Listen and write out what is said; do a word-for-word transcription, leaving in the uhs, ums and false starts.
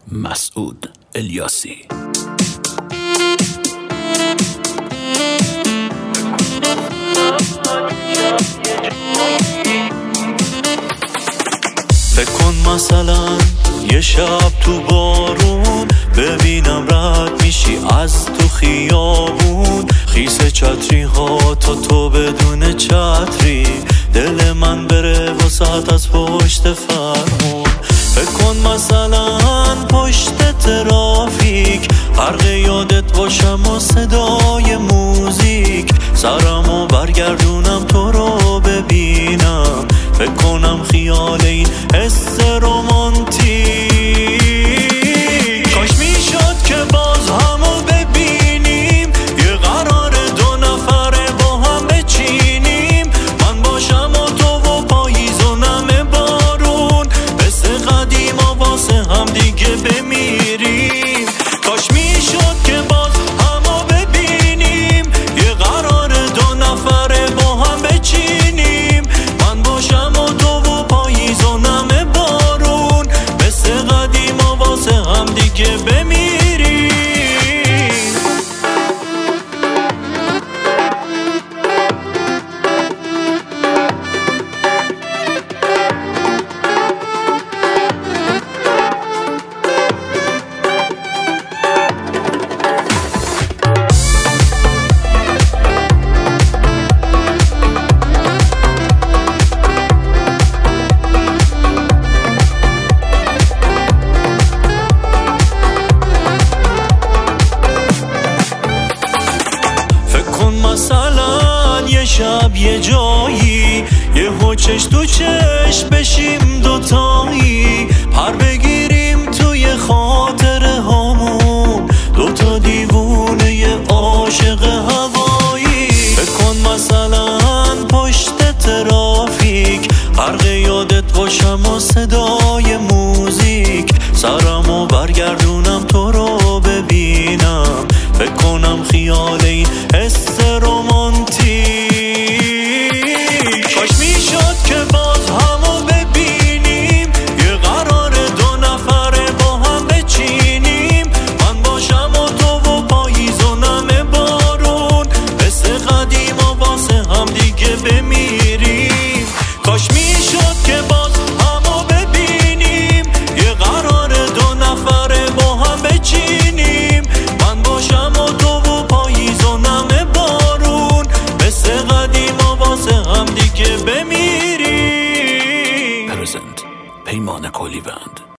مسعود الیاسی. فکر کن مثلا یه شب تو بارون ببینم رد میشی از تو خیابون، خیس چتری ها تا تو بدون چتری، دل من بره وسط از پشت فرمون. فکر کن مثلا پشت ترافیک غرق یادت باشم و صدای موزیک، سرمو برگردونم تو رو ببینم، فکر کنم خیال این حس رومانتیک. کاش میشد که باز همو ببینیم، یه قرار دو نفره با هم بچینیم، من باشم و تو و پاییز و نم بارون، مثل قدیم و واسه هم دیگه بمیریم. کاش میشد که باز همو ببینیم، یه قرار دو نفره با هم بچینیم، من باشم و تو و پاییز و نم بارون، مثل قدیم و واسه هم دیگه بمیریم. مثلا یه شب یه جایی، یه هوچش تو چش بشیم دوتایی، پر بگیریم توی خاطره هامون، دوتا دیوونه یه عاشق هوایی. فکر کن مثلا پشت ترافیک غرق یادت باشم و صدای موزیک، سرمو برگرد